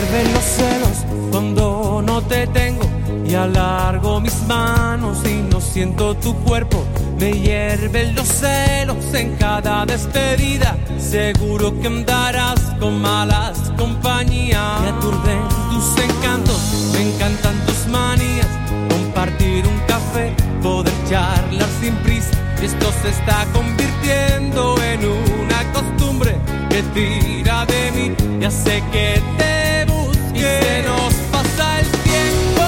hierven los celos cuando no te tengo y alargo mis manos y no siento tu cuerpo. Me hierven los celos en cada despedida. Seguro que andarás con malas compañías. Me aturden tus encantos, me encantan tus manías. Compartir un café, poder charlar sin prisa. Esto se está convirtiendo en una costumbre que tira de mí. Ya sé que te busqué y se nos pasa el tiempo.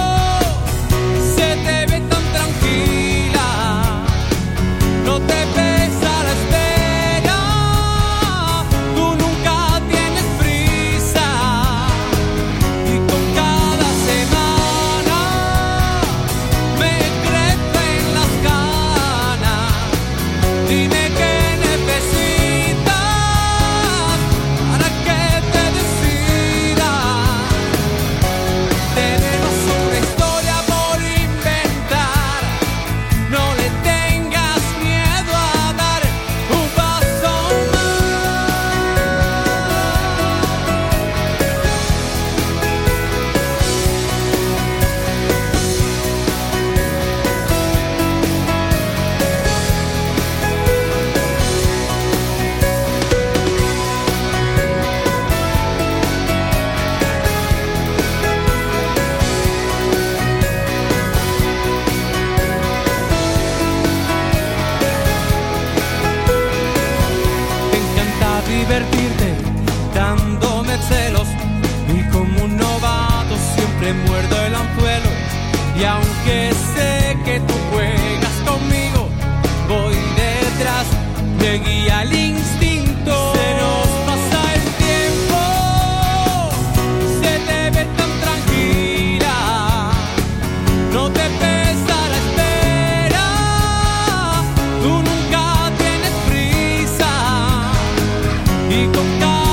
Se te ve tan tranquila, no te pesa la espera. Tú nunca tienes prisa y con cada semana me crecen las ganas. Dime qué necesitas para que te decidas. Tenemos una historia por inventar. No le tengas miedo a dar un paso Te encanta divertirte dándome celos y como un novato siempre muerdo el anzuelo. Y aunque sé que tú juegas conmigo, voy detrás, me guía el instinto. Se nos pasa el tiempo, se te ve tan tranquila, no te pesa la espera. Tú nunca tienes prisa y con cada